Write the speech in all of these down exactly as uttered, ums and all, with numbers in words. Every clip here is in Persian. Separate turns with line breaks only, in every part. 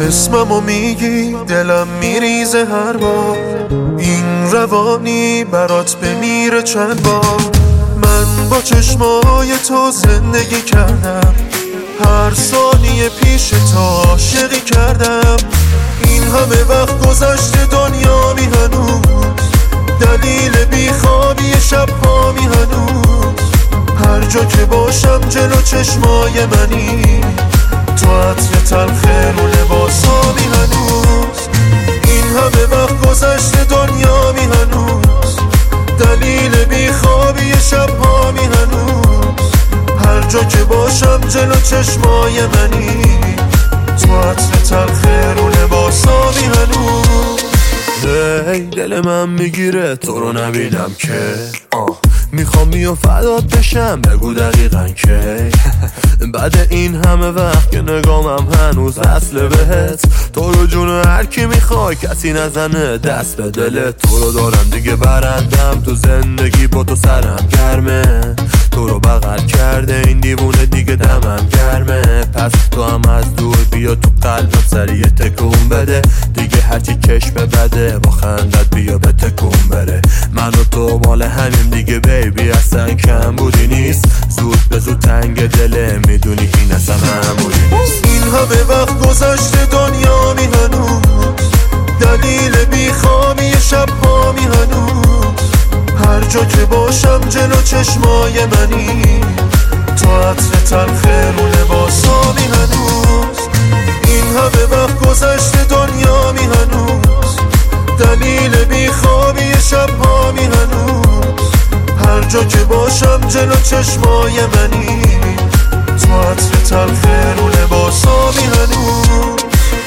اسممو میگی دلم میریزه هر بار، این روانی برات بمیره چند بار. من با چشمای تو زندگی کردم، هر ثانیه پیش تو عاشقی کردم. این همه وقت گذشته دنیا می هنوز، دلیل بیخوابی شب ها می هنوز. هر جا که باشم جلو چشمای منی، تو عطر تلخ رو لباسا می هنوز. این همه وقت گذشته دنیا می هنوز، دلیل بیخوابی شب ها می هنوز. هر جا که باشم جلو چشمای منی، تو عطر تلخ رو لباسا می هنوز. هی دل من میگیره تو رو نبینم که آه میخوام بیام فدات بشم، بگو دقیقا که بعد این همه وقت که نگامم هنوز وصله بهت. تو رو جون هر کی میخوای کسی نزنه دست به دلت. تو رو دارم دیگه برندم تو زندگی، با تو سرم گرمه. تو رو بغل کرده این دیوونه دیگه دمم گرمه. پس تو هم از دور بیا تو قلبم سریع تکون بده. دیگه هرچی چشم بده با خندت بیا به تکون بره. من و تو مال همین دیگه بیبی، اصلا کم بودی نیست. زود به زود تنگ دله میدونی این اصلا معمولی نیست. این همه وقت گذشته دنیا می هنوز، دلیل بیخوابی شب ها می هنوز. هر جا که باشم جلو چشمای منی، تو عطر تلخ رو لباسا می هنوز. این همه وقت گذشته دنیا می هنوز، دلیل بیخوابی شب ها می هنوز. هر جا که باشم جلو چشمای منی، تو عطر تلخ رو لباسا می هنوز.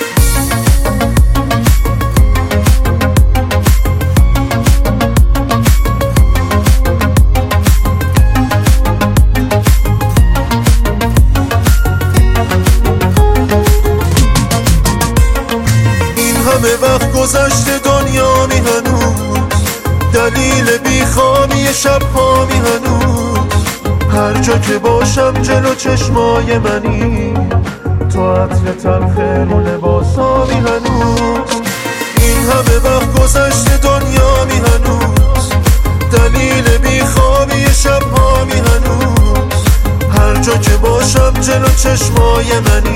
همه وقت گذشته دنیا می هنوز، دلیل بیخوابی شب ها می هنوز. هر جا که باشم جلو چشمای منی، تو عطر تلخ رو لباسا می هنوز. این همه وقت گذشته دنیا می هنوز، دلیل بیخوابی شب ها می هنوز. هر جا که باشم جلو چشمای منی،